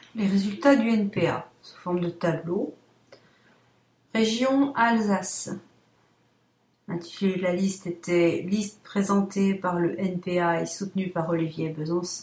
Les résultats du NPA sous forme de tableau. Région Alsace. L'intitulé de la liste était « Liste présentée par le NPA et soutenue par Olivier Besancenot ».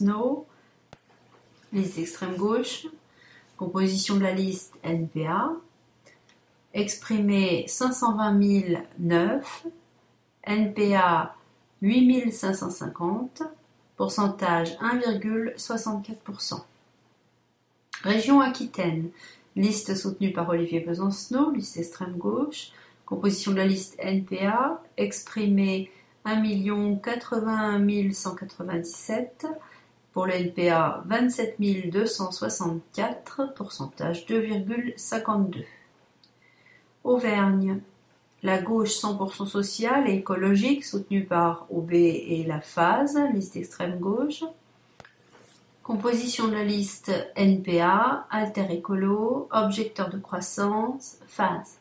Liste d'extrême gauche. Composition de la liste NPA. Exprimé 520 009. NPA 8 550. Pourcentage 1,64%. Région Aquitaine. Liste soutenue par Olivier Besancenot, liste extrême gauche. Composition de la liste NPA. Exprimé 1 081 197. Pour le NPA, 27 264. Pourcentage 2,52. Auvergne. La gauche 100% sociale et écologique, soutenue par OB et la phase, liste extrême gauche. Composition de la liste NPA, Alter Écolo, Objecteur de croissance, phase.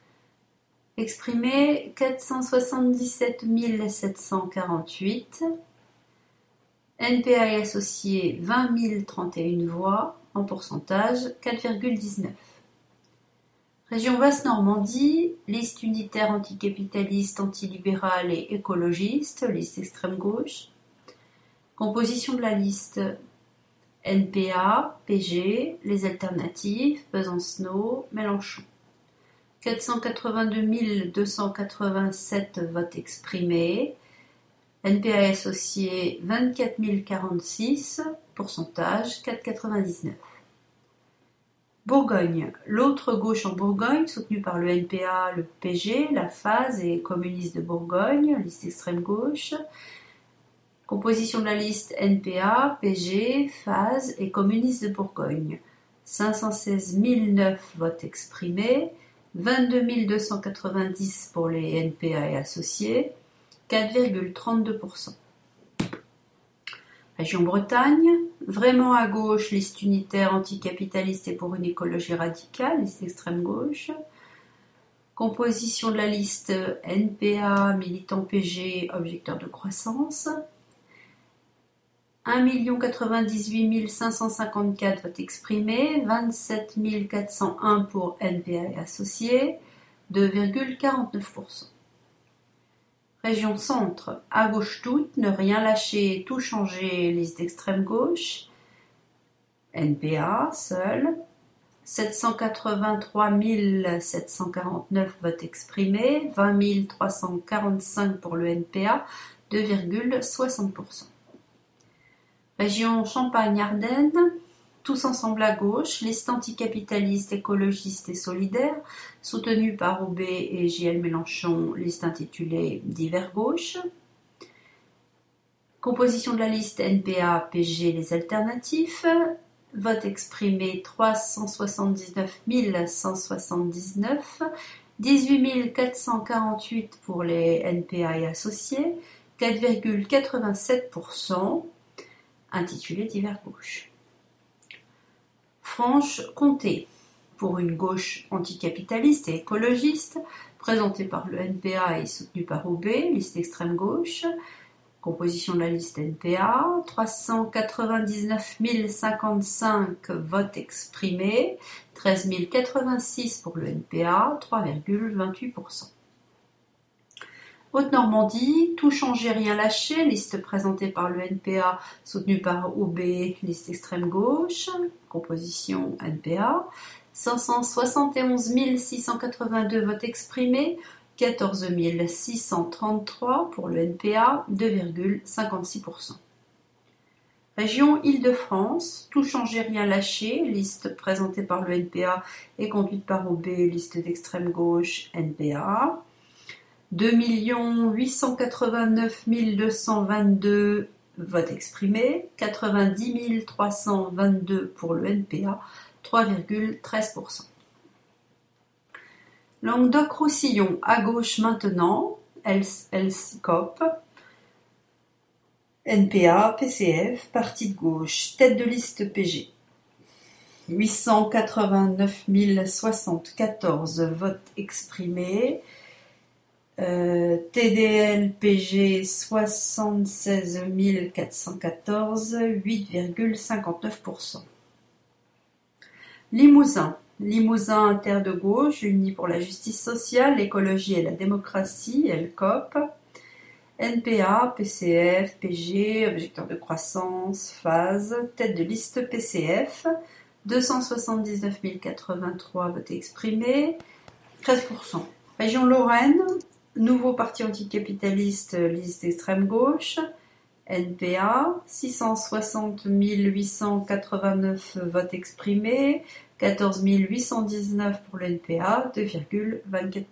Exprimé 477 748. NPA et associés 20 031 voix, en pourcentage 4,19. Région Basse-Normandie, liste unitaire anticapitaliste, antilibérale et écologiste, liste extrême gauche. Composition de la liste NPA, PG, les alternatives, Besancenot, Mélenchon. 482 287 votes exprimés. NPA et associés 24 046, pourcentage 4,99. Bourgogne. L'autre gauche en Bourgogne, soutenue par le NPA, le PG, la phase et communiste de Bourgogne, liste extrême gauche. Composition de la liste NPA, PG, phase et communiste de Bourgogne. 516 009 votes exprimés, 22 290 pour les NPA et associés, 4,32%. Région Bretagne, vraiment à gauche, liste unitaire anticapitaliste et pour une écologie radicale, liste extrême gauche. Composition de la liste NPA, militant PG, objecteur de croissance. 1 98 554 votes exprimés, 27 401 pour NPA et associés, 2,49%. Région Centre, à gauche toute, ne rien lâcher, tout changer, liste d'extrême gauche. NPA, seul. 783 749 votes exprimés, 20 345 pour le NPA, 2,60%. Région Champagne-Ardenne, tous ensemble à gauche, liste anticapitaliste, écologiste et solidaire, soutenue par OB et JL Mélenchon, liste intitulée Divers gauche. Composition de la liste NPA, PG, les alternatifs. Vote exprimé 379 179, 18 448 pour les NPA et associés, 4,87%, intitulé Divers gauche. Franche-Comté, pour une gauche anticapitaliste et écologiste, présentée par le NPA et soutenue par OB, liste extrême gauche. Composition de la liste NPA, 399 055 votes exprimés, 13 086 pour le NPA, 3,28%. Haute-Normandie, tout changer, rien lâcher, liste présentée par le NPA, soutenue par OB, liste extrême gauche, composition NPA, 571 682 votes exprimés, 14 633 pour le NPA, 2,56%. Région Île-de-France, tout changer, rien lâcher, liste présentée par le NPA et conduite par OB, liste d'extrême gauche, NPA. 2 889 222 votes exprimés, 90 322 pour le NPA, 3,13%. Languedoc-Roussillon, à gauche maintenant, LCOP, NPA, PCF, parti de gauche, tête de liste PG. 889 074 votes exprimés, TDL PG 76 414, 8,59%. Limousin. Limousin, terre de gauche, unie pour la justice sociale, l'écologie et la démocratie, LCOP. NPA, PCF, PG, objecteur de croissance, phase, tête de liste PCF, 279 083 votes exprimés, 13%. Région Lorraine, nouveau parti anticapitaliste, liste extrême gauche, NPA, 660 889 votes exprimés, 14 819 pour le NPA, 2,24%.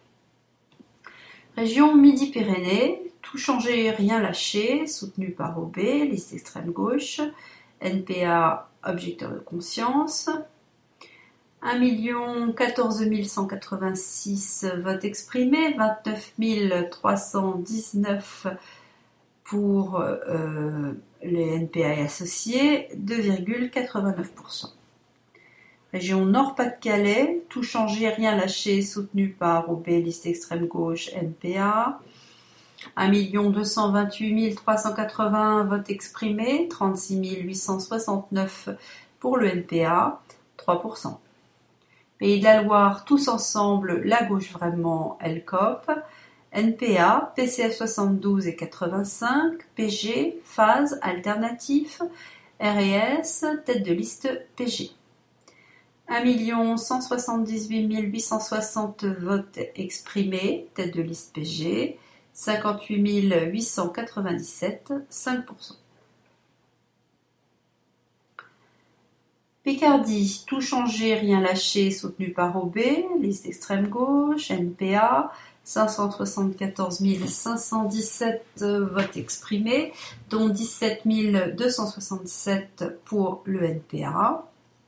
Région Midi-Pyrénées, tout changer, rien lâcher, soutenu par OB, liste extrême gauche, NPA, objecteur de conscience, 1 14 186 votes exprimés, 29 319 pour les NPA et associés, 2,89%. Région Nord-Pas-de-Calais, tout changer, rien lâcher, soutenu par OB, liste extrême gauche, NPA. 1 228 381 votes exprimés, 36 869 pour le NPA, 3%. Pays de la Loire, tous ensemble, la gauche vraiment, LCOP. NPA, PCF 72 et 85, PG, phase, alternatif, RS, tête de liste PG. 1 178 860 votes exprimés, tête de liste PG, 58 897, 5%. Picardie, tout changer, rien lâcher, soutenu par OB, liste extrême gauche, NPA, 574 517 votes exprimés, dont 17 267 pour le NPA,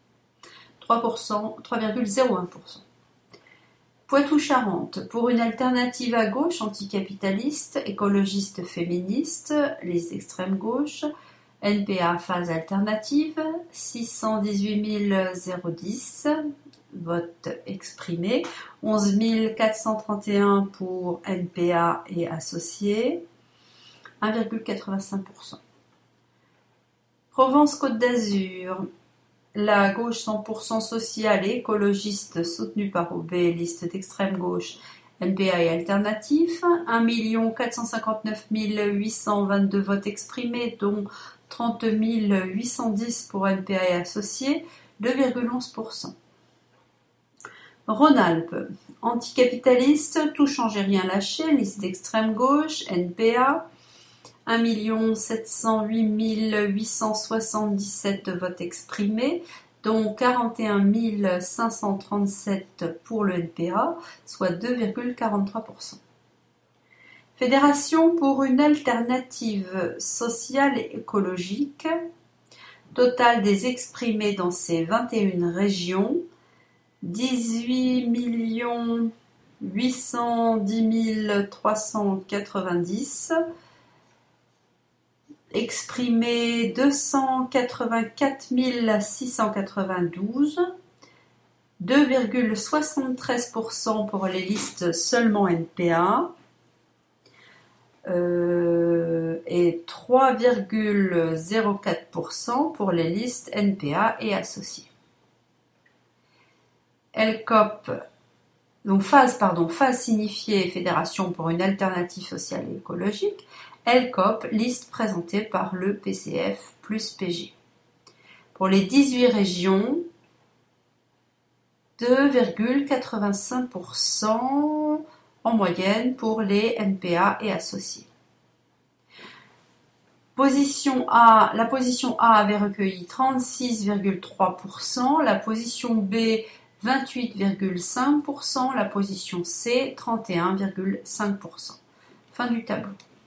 3,01%. Poitou-Charentes, pour une alternative à gauche, anticapitaliste, écologiste féministe, liste extrême gauche, NPA phase alternative, 618 010 votes exprimés, 11 431 pour NPA et associés, 1,85%. Provence-Côte d'Azur, la gauche 100% sociale et écologiste soutenue par OB, liste d'extrême gauche, NPA et alternatif, 1 459 822 votes exprimés, dont 30 810 pour NPA et associés, 2,11%. Rhône-Alpes, anticapitaliste, tout changer, rien lâcher, liste d'extrême gauche, NPA, 1 708 877 votes exprimés, dont 41 537 pour le NPA, soit 2,43%. Fédération pour une alternative sociale et écologique, total des exprimés dans ces 21 régions, 18 810 390, exprimés 284 692, 2,73% pour les listes seulement NPA, et 3,04% pour les listes NPA et associés. LCOP, donc phase signifiée Fédération pour une alternative sociale et écologique. LCOP, liste présentée par le PCF plus PG. Pour les 18 régions, 2,85% en moyenne pour les NPA et associés. La position A avait recueilli 36,3%, la position B 28,5%, la position C 31,5%. Fin du tableau.